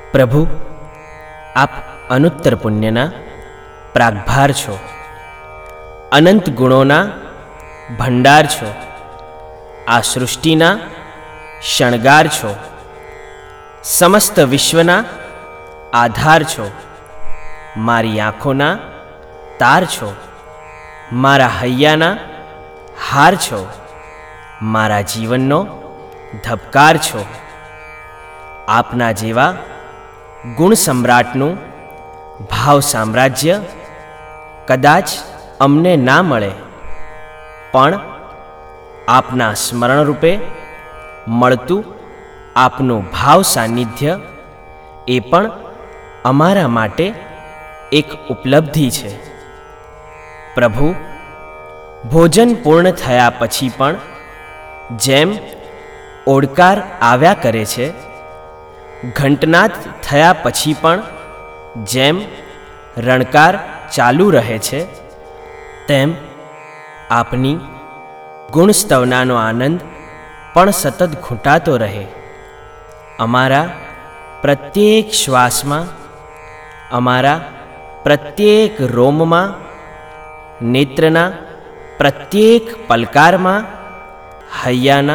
પ્રભુ, આપ અનુત્તર પુણ્યના પ્રાગભાર છો, અનંત ગુણોના ભંડાર છો, આ સૃષ્ટિના શણગાર છો, સમસ્ત વિશ્વના આધાર છો, મારી આંખોના તાર છો, મારા હૈયાના હાર છો, મારા જીવનનો ધબકાર છો. આપના જેવા ગુણ સમ્રાટનું ભાવ સામ્રાજ્ય કદાચ અમને ના મળે, પણ આપના સ્મરણ રૂપે મળતું આપનું ભાવ સાનિધ્ય એ પણ અમારા માટે એક ઉપલબ્ધિ છે. પ્રભુ, ભોજન પૂર્ણ થયા પછી પણ જેમ ઓડકાર આવ્યા કરે છે, ઘંટનાદ થયા પછી પણ જેમ રણકાર ચાલુ રહે છે, તેમ આપની ગુણસ્તવનાનો આનંદ પણ સતત ઘૂંટાતો રહે. અમારા પ્રત્યેક શ્વાસમાં, અમારા પ્રત્યેક રોમમાં, નેત્રના પ્રત્યેક પલકારમાં, હૈયાના